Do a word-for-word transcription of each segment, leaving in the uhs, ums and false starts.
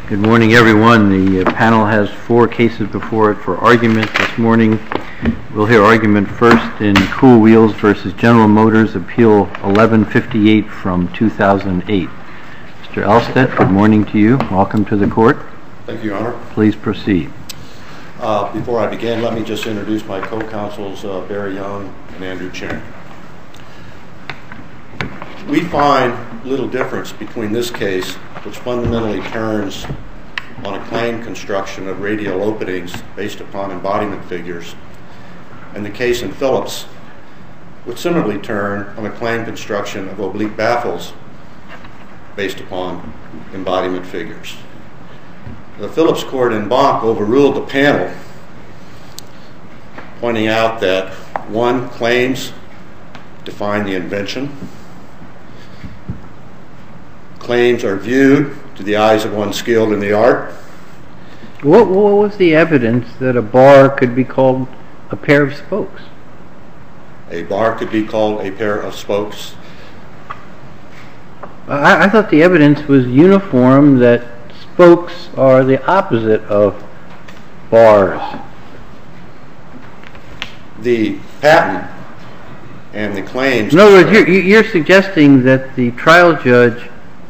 Good morning, everyone. The uh, panel has four cases before it for argument this morning. We'll hear argument first in Cool Wheels versus General Motors, Appeal eleven fifty-eight from two thousand eight. Mister Elstedt, good morning to you. Welcome to the court. Thank you, Your Honor. Please proceed. Uh, before I begin, let me just introduce my co-counsels, uh, Barry Young and Andrew Chen. We find little difference between this case, which fundamentally turns on a claim construction of radial openings based upon embodiment figures, and the case in Phillips, which similarly turn on a claim construction of oblique baffles based upon embodiment figures. The Phillips court in Bonk overruled the panel, pointing out that one, claims define the invention. Claims are viewed to the eyes of one skilled in the art. What, what was the evidence that a bar could be called a pair of spokes? A bar could be called a pair of spokes. I, I thought the evidence was uniform that spokes are the opposite of bars. The patent and the claims... In other words, you're, you're suggesting that the trial judge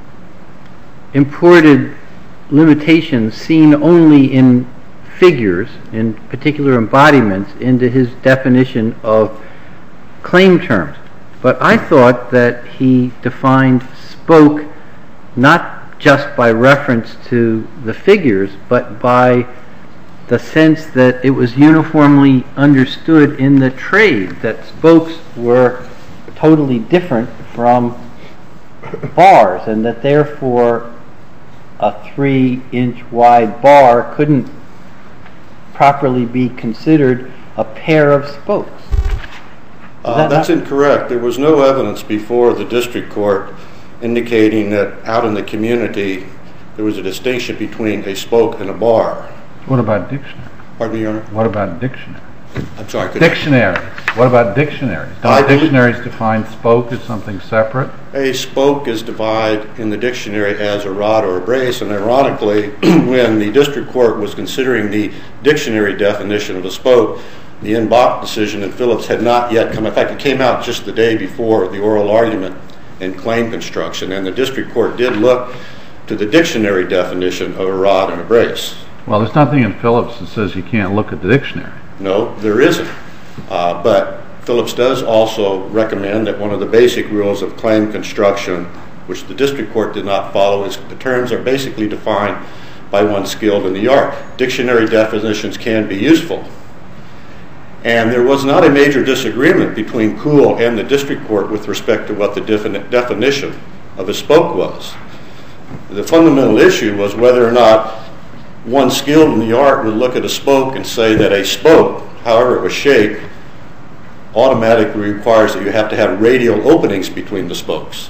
imported limitations seen only in figures, in particular embodiments, into his definition of claim terms. But I thought that he defined spoke not just by reference to the figures, but by the sense that it was uniformly understood in the trade that spokes were totally different from bars, and that therefore a three-inch wide bar couldn't properly be considered a pair of spokes. Uh, that that's not? incorrect. There was no evidence before the district court indicating that out in the community there was a distinction between a spoke and a bar. What about dictionary? Pardon me, Your Honor? What about dictionary? I'm sorry. Could Dictionaries. What about dictionaries? I Don't believe- dictionaries define spoke as something separate? A spoke is defined in the dictionary as a rod or a brace, and ironically, when the district court was considering the dictionary definition of a spoke, the en banc decision in Phillips had not yet come. In fact, it came out just the day before the oral argument in claim construction, and the district court did look to the dictionary definition of a rod and a brace. Well, there's nothing in Phillips that says you can't look at the dictionary. No, there isn't. Uh, but Phillips does also recommend that one of the basic rules of claim construction, which the district court did not follow, is the terms are basically defined by one skilled in the art. Dictionary definitions can be useful. And there was not a major disagreement between Kuhl and the district court with respect to what the defini- definition of a spoke was. The fundamental issue was whether or not one skilled in the art would look at a spoke and say that a spoke, however it was shaped, automatically requires that you have to have radial openings between the spokes.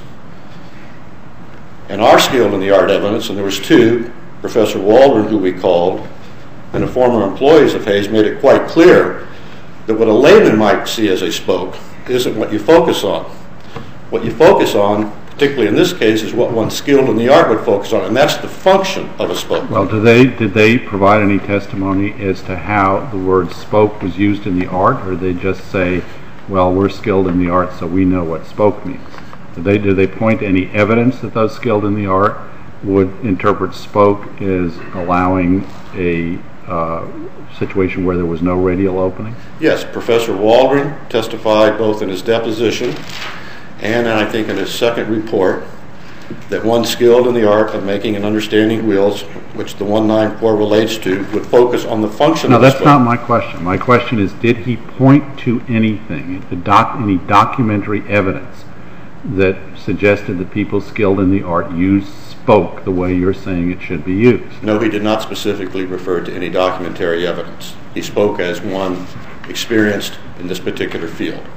And our skilled in the art evidence, and there was two, Professor Waldron, who we called, and the former employees of Hayes, made it quite clear that what a layman might see as a spoke isn't what you focus on. What you focus on, particularly in this case, is what one skilled in the art would focus on, and that's the function of a spoke. Well, did they did they provide any testimony as to how the word spoke was used in the art, or did they just say, well, we're skilled in the art, so we know what spoke means? Did they, did they point to any evidence that those skilled in the art would interpret spoke as allowing a uh, situation where there was no radial opening? Yes, Professor Waldron testified both in his deposition and I think in his second report that one skilled in the art of making and understanding wheels, which the one ninety-four relates to, would focus on the function No, of the that's spoke. not my question. My question is, did he point to anything, the doc, any documentary evidence that suggested that people skilled in the art used spoke the way you're saying it should be used? No, he did not specifically refer to any documentary evidence. He spoke as one experienced in this particular field.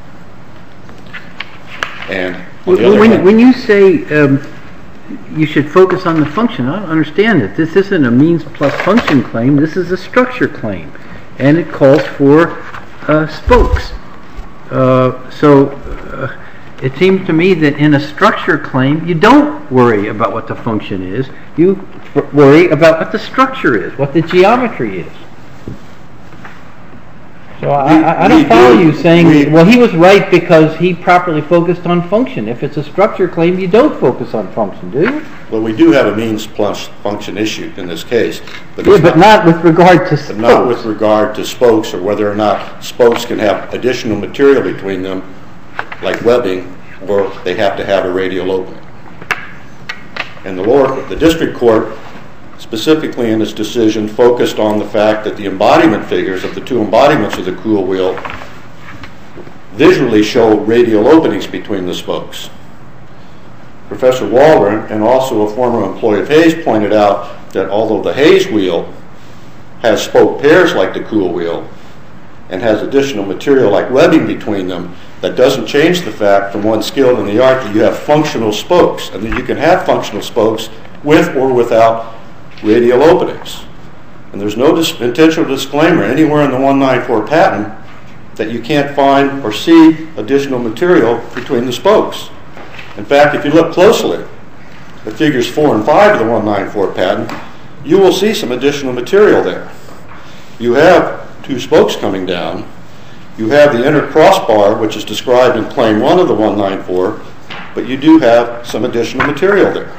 And on the other When, hand, when you say um, you should focus on the function, I don't understand it. This isn't a means plus function claim. This is a structure claim, and it calls for uh, spokes. Uh, so uh, It seems to me that in a structure claim, you don't worry about what the function is. You worry about what the structure is, what the geometry is. So I, I, I don't follow you saying, we, well, he was right because he properly focused on function. If it's a structure claim, you don't focus on function, do you? Well, we do have a means plus function issue in this case. But, yeah, but not, not with regard to spokes. Not with regard to spokes, or whether or not spokes can have additional material between them, like webbing, or they have to have a radial opening. And the lower, the district court, specifically in its decision, focused on the fact that the embodiment figures of the two embodiments of the cool wheel visually show radial openings between the spokes. Professor Waldron, and also a former employee of Hayes, pointed out that although the Hayes wheel has spoke pairs like the cool wheel and has additional material like webbing between them, that doesn't change the fact from one skilled in the art that you have functional spokes, and that you can have functional spokes with or without radial openings. And there's no dis- intentional disclaimer anywhere in the one ninety-four patent that you can't find or see additional material between the spokes. In fact, if you look closely at figures four and five of the one ninety-four patent, you will see some additional material there. You have two spokes coming down. You have the inner crossbar, which is described in claim one of the one ninety-four, but you do have some additional material there.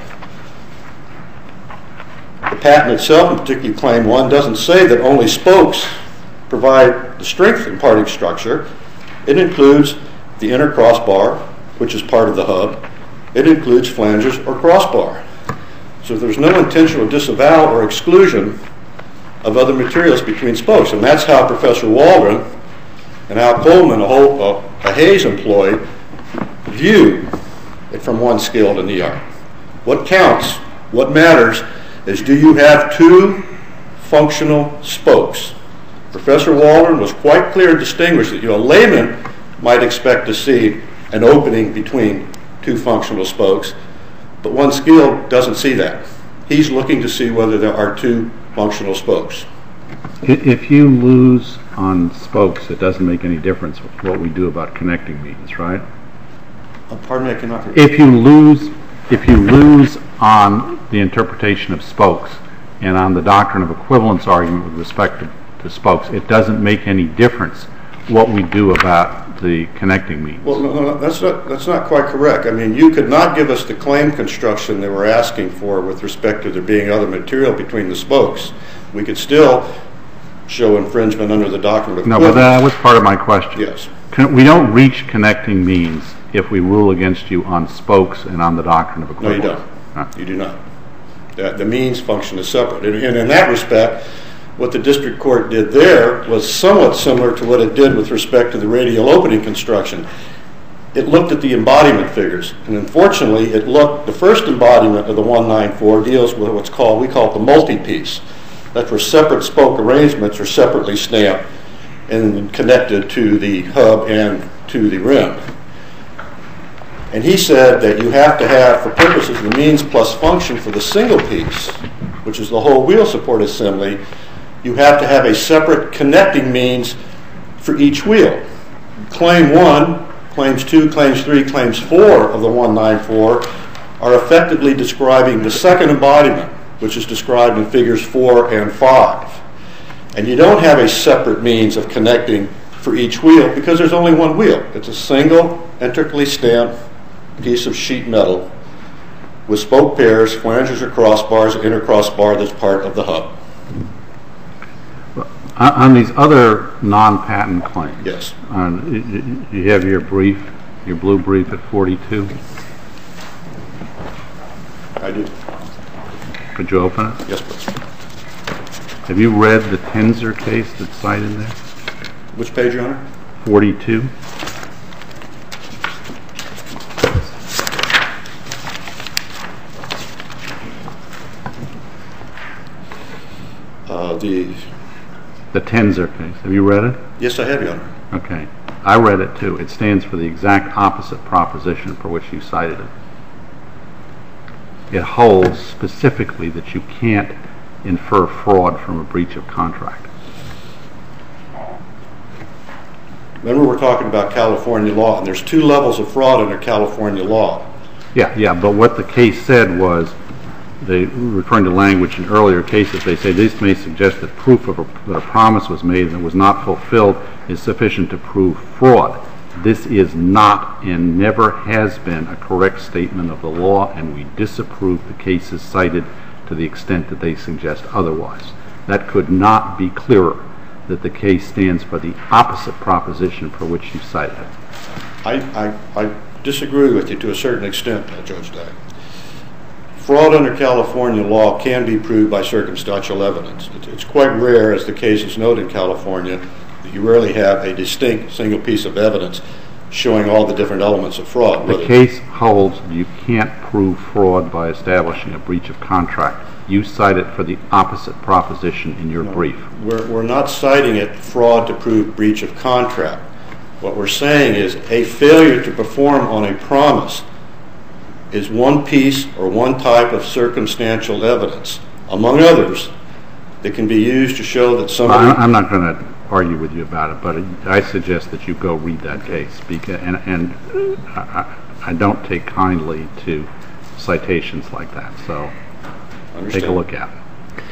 The patent itself, and particularly claim one, doesn't say that only spokes provide the strength imparting structure. It includes the inner crossbar, which is part of the hub. It includes flanges or crossbar. So there's no intentional disavowal or exclusion of other materials between spokes. And that's how Professor Waldron and Al Coleman, a, whole, uh, a Hayes employee, view it from one skilled in the art. What counts, what matters, is do you have two functional spokes? Professor Waldron was quite clear and distinguished that, you know, a layman might expect to see an opening between two functional spokes, but one skilled doesn't see that. He's looking to see whether there are two functional spokes. If you lose on spokes, it doesn't make any difference what we do about connecting means, right? Uh, pardon me, I cannot hear. If you lose, if you lose on the interpretation of spokes and on the doctrine of equivalence argument with respect to, to spokes, it doesn't make any difference what we do about the connecting means. Well, no, no, that's not that's not quite correct. I mean, you could not give us the claim construction they were asking for with respect to there being other material between the spokes. We could still show infringement under the doctrine of equivalence. No, but that was part of my question. Yes. Can, we don't reach connecting means if we rule against you on spokes and on the doctrine of equivalence. No, you don't. Huh. You do not. The, the means function is separate. And, and in that respect, what the district court did there was somewhat similar to what it did with respect to the radial opening construction. It looked at the embodiment figures, and unfortunately, it looked, the first embodiment of the one ninety-four deals with what's called, we call it the multi-piece. That's where separate spoke arrangements are separately stamped and connected to the hub and to the rim. And he said that you have to have, for purposes of the means plus function for the single piece, which is the whole wheel support assembly, you have to have a separate connecting means for each wheel. Claim one, claims two, claims three, claims four of the one ninety-four are effectively describing the second embodiment, which is described in figures four and five. And you don't have a separate means of connecting for each wheel because there's only one wheel. It's a single, intricately stamped piece of sheet metal with spoke pairs, flanges or crossbars, inner crossbar that's part of the hub. On these other non-patent claims, yes. On, you have your brief, your blue brief at forty-two. I do. Could you open it? Yes, please. Have you read the Tenzer case that's cited there? Which page, Your Honor? forty-two. Uh, the The Tenzer case. Have you read it? yes, I have, Your Honor. Okay. I read it too. It stands for the exact opposite proposition for which you cited it. It holds specifically that you can't infer fraud from a breach of contract. Remember, we're talking about California law, and there's two levels of fraud under California law. Yeah, yeah, but what the case said was, they referring to language in earlier cases, they say this may suggest that proof of a, that a promise was made and it was not fulfilled is sufficient to prove fraud. This is not and never has been a correct statement of the law, and we disapprove the cases cited to the extent that they suggest otherwise. That could not be clearer, that the case stands for the opposite proposition for which you cited it. I, I, I disagree with you to a certain extent, Judge Day. Fraud under California law can be proved by circumstantial evidence. It's quite rare, as the cases note in California, that you rarely have a distinct single piece of evidence showing all the different elements of fraud. The case holds you can't prove fraud by establishing a breach of contract. You cite it for the opposite proposition in your no, brief. We're, we're not citing it fraud to prove breach of contract. What we're saying is a failure to perform on a promise is one piece or one type of circumstantial evidence, among others, that can be used to show that somebody... I'm not going to argue with you about it, but I suggest that you go read that case, because, and, and I, I don't take kindly to citations like that, so take a look at it.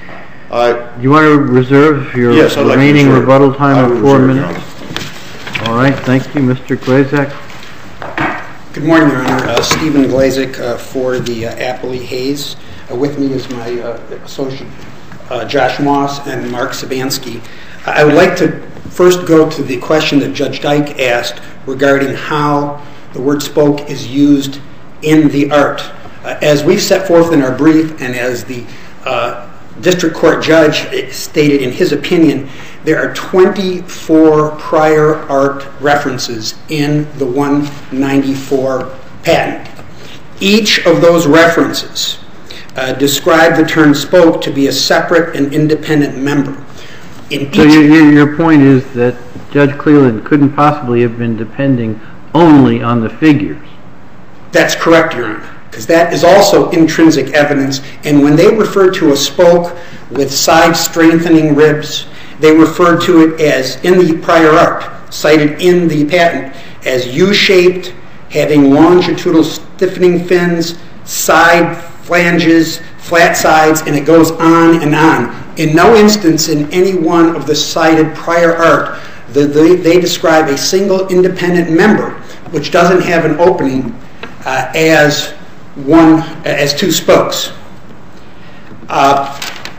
Uh, you want to reserve your yes, remaining like rebuttal time of four reserve, minutes? All right, thank you, Mister Glazek. Good morning, Your Honor. Uh, Stephen Glazek uh, for the uh, Appley Hayes. Uh, with me is my uh, associate, uh, Josh Moss, and Mark Sabansky. I would like to first go to the question that Judge Dyke asked regarding how the word spoke is used in the art. Uh, as we've set forth in our brief, and as the uh, district court judge stated in his opinion, there are twenty-four prior art references in the one ninety-four patent. Each of those references uh, describe the term spoke to be a separate and independent member. In so your, your point is that Judge Cleland couldn't possibly have been depending only on the figures. That's correct, Your Honor, because that is also intrinsic evidence. And when they refer to a spoke with side strengthening ribs, they refer to it as, in the prior art, cited in the patent, as U-shaped, having longitudinal stiffening fins, side flanges, flat sides, and it goes on and on. In no instance in any one of the cited prior art, the, the, they describe a single independent member, which doesn't have an opening, uh, as one, as two spokes. Uh,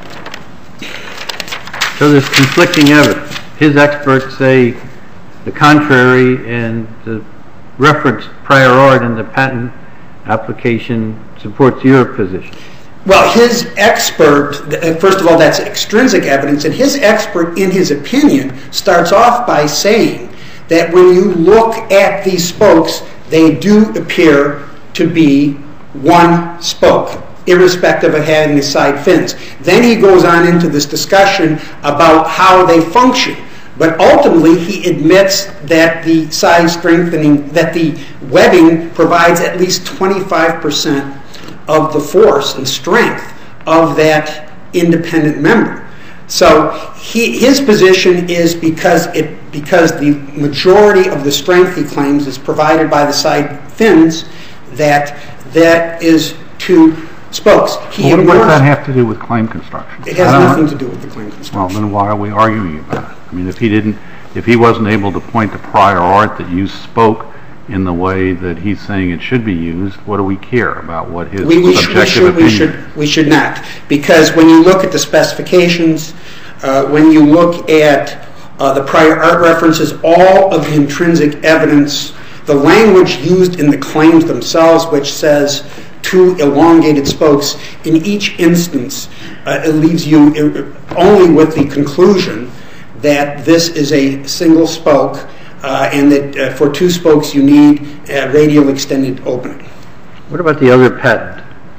So there's conflicting evidence. His experts say the contrary, and the reference prior art in the patent application supports your position. Well, his expert, first of all, that's extrinsic evidence, and his expert, in his opinion, starts off by saying that when you look at these spokes, they do appear to be one spoke, irrespective of having the side fins. Then he goes on into this discussion about how they function. But ultimately, he admits that the side strengthening, that the webbing provides at least twenty-five percent of the force and strength of that independent member. So he, his position is because it because the majority of the strength he claims is provided by the side fins, that that is two spokes. He Well, what ignores, does that have to do with claim construction? it has nothing to do with the claim construction. Well, then why are we arguing about it? I mean, if he didn't, if he wasn't able to point to prior art that used spoke in the way that he's saying it should be used, what do we care about what his We, we, subjective should, we, should, we, opinion should, we should not, because when you look at the specifications, uh, when you look at uh, the prior art references, all of the intrinsic evidence, the language used in the claims themselves, which says two elongated spokes, in each instance, uh, it leaves you only with the conclusion that this is a single spoke, uh, and that uh, for two spokes you need a radial extended opening. What about the other patent?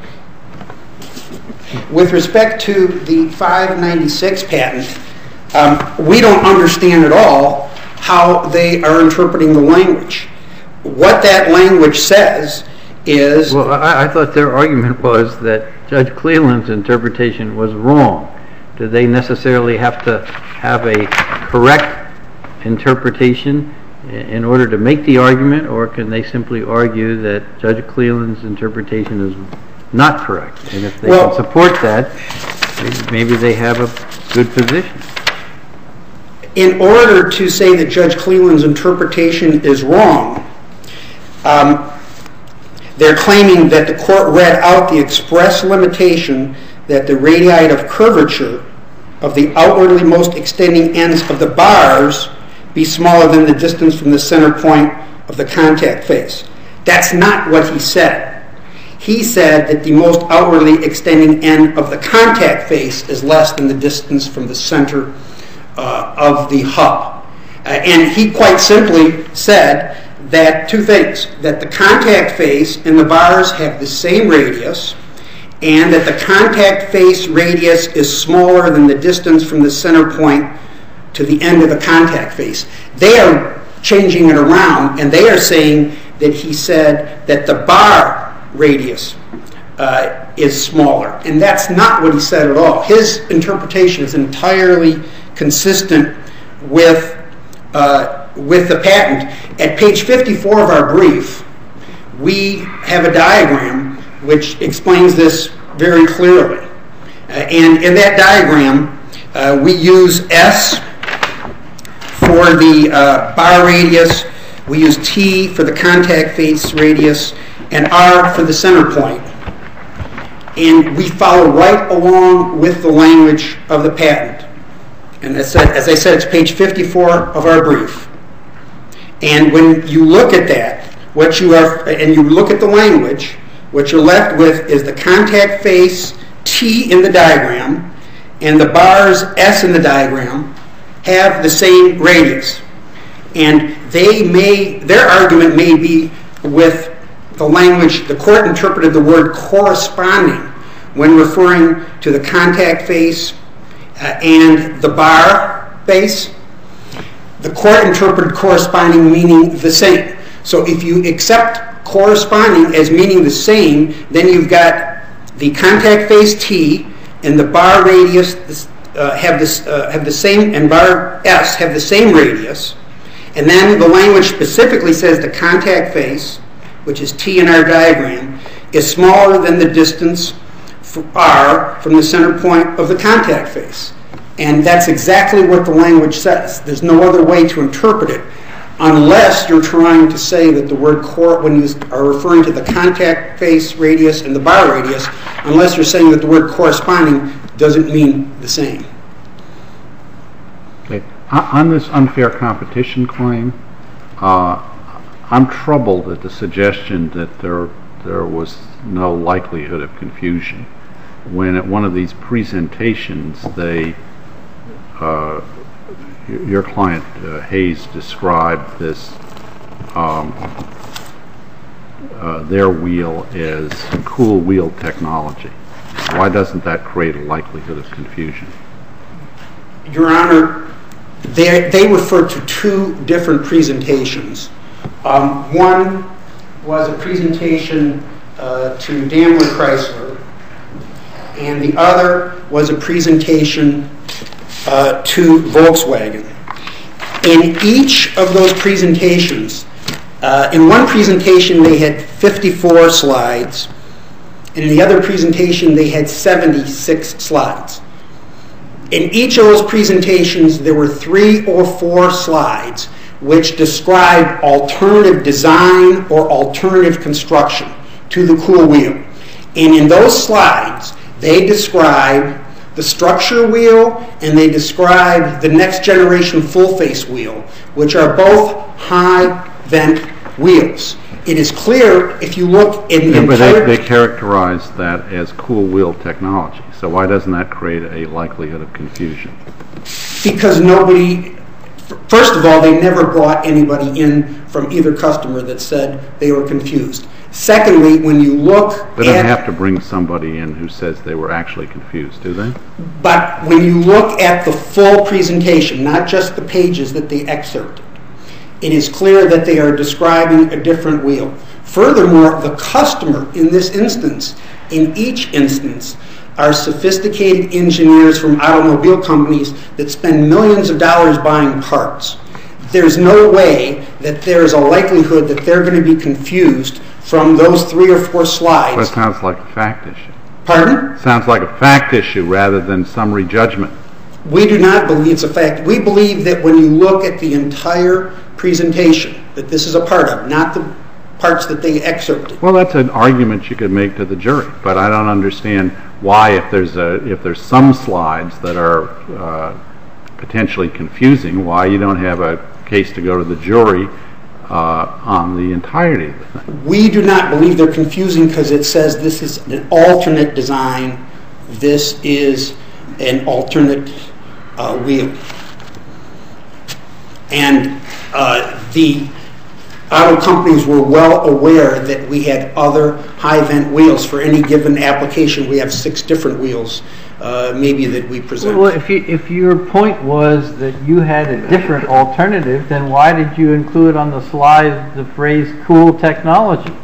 With respect to the five ninety-six patent, um, we don't understand at all how they are interpreting the language. What that language says is... Well, I, I thought their argument was that Judge Cleland's interpretation was wrong. Do they necessarily have to have a correct interpretation in order to make the argument, or can they simply argue that Judge Cleland's interpretation is not correct? And if they well, can support that, maybe they have a good position. In order to say that Judge Cleland's interpretation is wrong, um, they're claiming that the court read out the express limitation that the radii of curvature of the outwardly most extending ends of the bars be smaller than the distance from the center point of the contact face. That's not what he said. He said that the most outwardly extending end of the contact face is less than the distance from the center uh, of the hub. Uh, and he quite simply said that two things, that the contact face and the bars have the same radius, and that the contact face radius is smaller than the distance from the center point to the end of the contact face. They are changing it around, and they are saying that he said that the bar radius uh, is smaller, and that's not what he said at all. His interpretation is entirely consistent with uh, with the patent. At page fifty-four of our brief, we have a diagram which explains this very clearly. Uh, and in that diagram, uh, we use S for the uh, bar radius, we use T for the contact face radius, and R for the center point. And we follow right along with the language of the patent. And as I said, it's page fifty-four of our brief. And when you look at that, what you are, and you look at the language, what you're left with is the contact face T in the diagram, and the bars S in the diagram have the same radius. And they may, their argument may be with the language, the court interpreted the word corresponding when referring to the contact face uh, and the bar face. The court interpreted corresponding meaning the same. So if you accept corresponding as meaning the same, then you've got the contact face T and the bar radius uh, have this uh, have the same, and bar S have the same radius. And then the language specifically says the contact face, which is T in our diagram, is smaller than the distance R from the center point of the contact face. And that's exactly what the language says. There's no other way to interpret it, unless you're trying to say that the word cor, when you are referring to the contact face radius and the bar radius, unless you're saying that the word corresponding doesn't mean the same. Okay. On this unfair competition claim, uh, I'm troubled at the suggestion that there there was no likelihood of confusion. When at one of these presentations, they uh, your client uh, Hayes described this um, uh, their wheel as cool wheel technology. Why doesn't that create a likelihood of confusion? Your Honor, they they refer to two different presentations. Um, one was a presentation uh, to Daimler Chrysler, and the other was a presentation uh, to Volkswagen. In each of those presentations, uh, in one presentation they had fifty-four slides, and in the other presentation they had seventy-six slides. In each of those presentations there were three or four slides which describe alternative design or alternative construction to the cool wheel. And in those slides, they describe the structure wheel and they describe the next generation full face wheel, which are both high vent wheels. It is clear if you look in the yeah, entire... But they, they characterize that as cool wheel technology. So why doesn't that create a likelihood of confusion? Because nobody... First of all, they never brought anybody in from either customer that said they were confused. Secondly, when you look They don't at, have to bring somebody in who says they were actually confused, do they? But when you look at the full presentation, not just the pages that they excerpted, it is clear that they are describing a different wheel. Furthermore, the customer in this instance, in each instance, are sophisticated engineers from automobile companies that spend millions of dollars buying parts. there's no way that there's a likelihood that they're going to be confused from those three or four slides. That sounds like a fact issue. Pardon? Sounds like a fact issue rather than summary judgment. We do not believe it's a fact. We believe that when you look at the entire presentation that this is a part of, not the parts that they excerpted. Well, that's an argument you could make to the jury, but I don't understand why, if there's a if there's some slides that are uh, potentially confusing, why you don't have a case to go to the jury uh, on the entirety of the thing. We do not believe they're confusing because it says this is an alternate design. This is an alternate uh, wheel, and uh, the auto companies were well aware that we had other high-vent wheels for any given application. We have six different wheels, uh, maybe, that we present. Well, if, you, if your point was that you had a different alternative, then why did you include on the slide the phrase cool technology?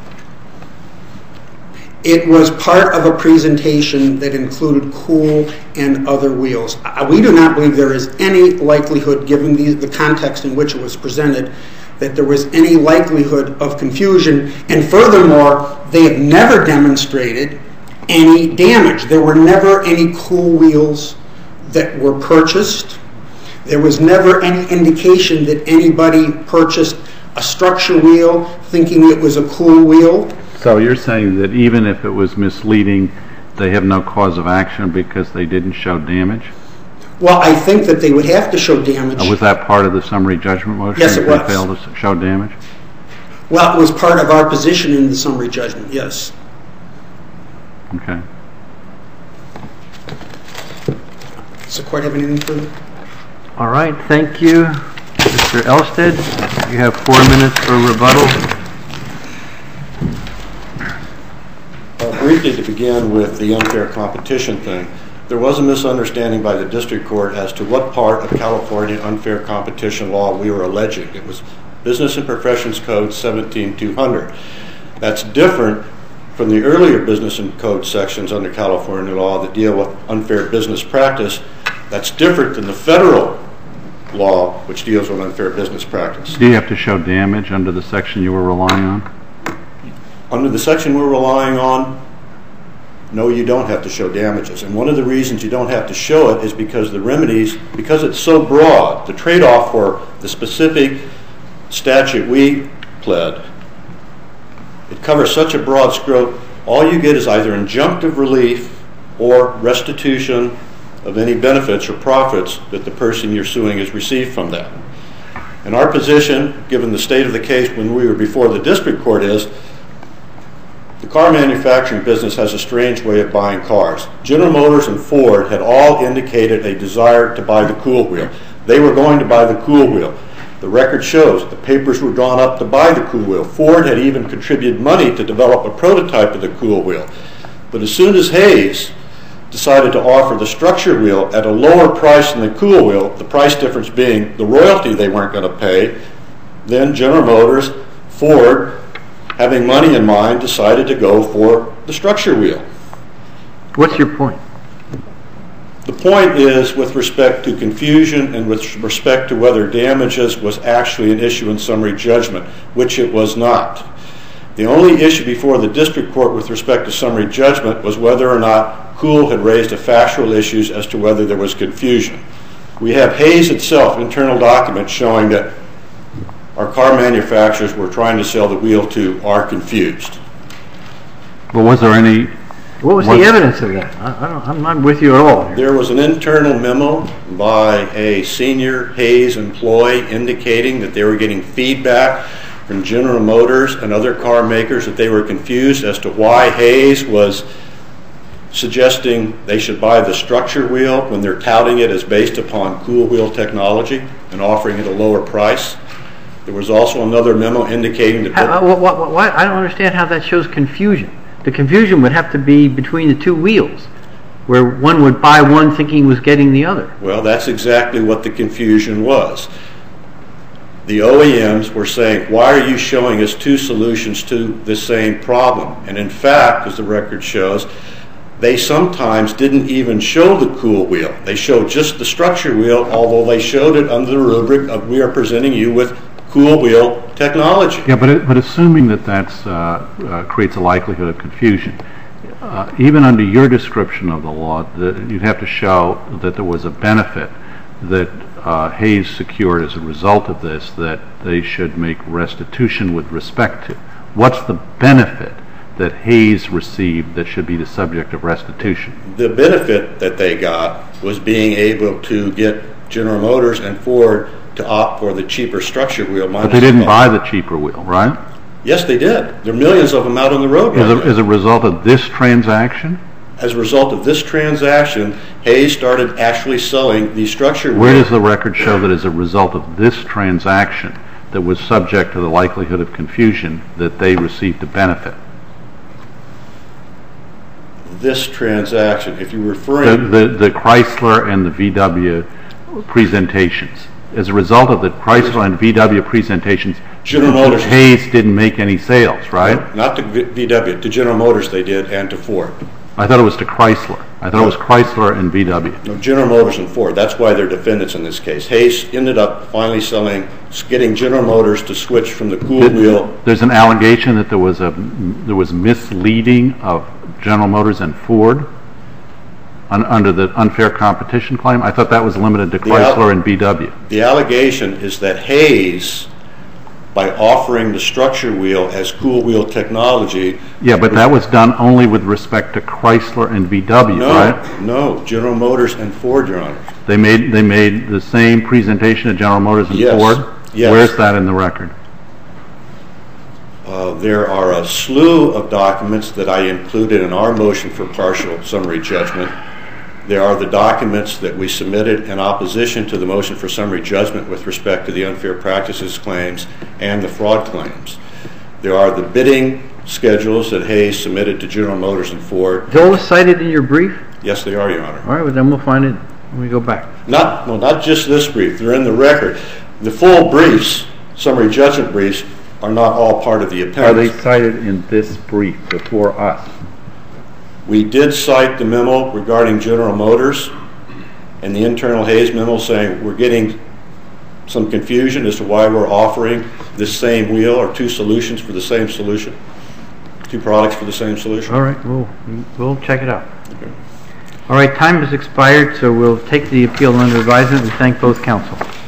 It was part of a presentation that included cool and other wheels. Uh, we do not believe there is any likelihood, given the, the context in which it was presented, that there was any likelihood of confusion, and furthermore, they have never demonstrated any damage. There were never any cool wheels that were purchased. There was never any indication that anybody purchased a structure wheel thinking it was a cool wheel. So you're saying that even if it was misleading, they have no cause of action because they didn't show damage? Well, I think that they would have to show damage. Uh, was that part of the summary judgment motion? Yes, it was. They failed to show damage? Well, it was part of our position in the summary judgment, yes. Okay. Does the court have anything further? All right, thank you. Mister Elstead, you have four minutes for rebuttal. Uh, briefly, to begin with the unfair competition thing, there was a misunderstanding by the district court as to what part of California unfair competition law we were alleging. It was Business and Professions Code seventeen two hundred. That's different from the earlier business and code sections under California law that deal with unfair business practice. That's different than the federal law, which deals with unfair business practice. Do you have to show damage under the section you were relying on? Under the section we're relying on, no, you don't have to show damages. And one of the reasons you don't have to show it is because the remedies, because it's so broad, the trade-off for the specific statute we pled, it covers such a broad scope, all you get is either injunctive relief or restitution of any benefits or profits that the person you're suing has received from that. And our position, given the state of the case when we were before the district court, is the car manufacturing business has a strange way of buying cars. General Motors and Ford had all indicated a desire to buy the cool wheel. They were going to buy the cool wheel. The record shows the papers were drawn up to buy the cool wheel. Ford had even contributed money to develop a prototype of the cool wheel. But as soon as Hayes decided to offer the structure wheel at a lower price than the cool wheel, the price difference being the royalty they weren't going to pay, then General Motors, Ford, having money in mind, decided to go for the structure wheel. What's your point? The point is with respect to confusion and with respect to whether damages was actually an issue in summary judgment, which it was not. The only issue before the district court with respect to summary judgment was whether or not Cool had raised a factual issues as to whether there was confusion. We have Hayes itself, internal documents showing that our car manufacturers were trying to sell the wheel to are confused. But was there any... What was what, the evidence of that? I, I don't, I'm not with you at all here. There was an internal memo by a senior Hayes employee indicating that they were getting feedback from General Motors and other car makers that they were confused as to why Hayes was suggesting they should buy the structure wheel when they're touting it as based upon cool wheel technology and offering it a lower price. There was also another memo indicating that... How, what, what, what, I don't understand how that shows confusion. The confusion would have to be between the two wheels, where one would buy one thinking was getting the other. Well, that's exactly what the confusion was. The O E Ms were saying, why are you showing us two solutions to the same problem? And in fact, as the record shows, they sometimes didn't even show the cool wheel. They showed just the structure wheel, although they showed it under the rubric of we are presenting you with cool wheel technology. Yeah, but it, but assuming that that's uh, uh, creates a likelihood of confusion, uh, even under your description of the law, the, you'd have to show that there was a benefit that uh, Hayes secured as a result of this that they should make restitution with respect to. What's the benefit that Hayes received that should be the subject of restitution? The benefit that they got was being able to get General Motors and Ford to opt for the cheaper structure wheel. But they didn't buy the cheaper wheel, right? Yes, they did. There are millions of them out on the road right as, a, now. as a result of this transaction? As a result of this transaction, Hayes started actually selling the structure wheel. Where does the record show that as a result of this transaction that was subject to the likelihood of confusion that they received a benefit? This transaction, if you're referring... The, the, the Chrysler and the V W presentations. As a result of the Chrysler and V W presentations, General Motors... Hayes didn't make any sales, right? No, not to V W. To General Motors they did, and to Ford. I thought it was to Chrysler. I thought no. it was Chrysler and V W. No, General Motors and Ford. That's why they're defendants in this case. Hayes ended up finally selling, getting General Motors to switch from the cool Did, wheel. There's an allegation that there was a there was misleading of General Motors and Ford un, under the unfair competition claim. I thought that was limited to Chrysler and V W. The allegation is that Hayes, by offering the structure wheel as cool wheel technology... Yeah, but that was done only with respect to Chrysler and V W, no, right? No, General Motors and Ford, Your Honor. They made they made the same presentation to General Motors and yes. Ford? Yes. Where's that in the record? Uh, there are a slew of documents that I included in our motion for partial summary judgment. There are the documents that we submitted in opposition to the motion for summary judgment with respect to the unfair practices claims and the fraud claims. There are the bidding schedules that Hayes submitted to General Motors and Ford. Is all this cited in your brief? Yes, they are, Your Honor. All right, well, then we'll find it when we go back. Not, well, not just this brief. They're in the record. The full briefs, summary judgment briefs, are not all part of the appendix. Are they cited in this brief before us? We did cite the memo regarding General Motors and the internal Hayes memo saying we're getting some confusion as to why we're offering this same wheel or two solutions for the same solution, two products for the same solution. All right, we'll, we'll check it out. Okay. All right, time has expired, so we'll take the appeal under advisement and thank both counsel.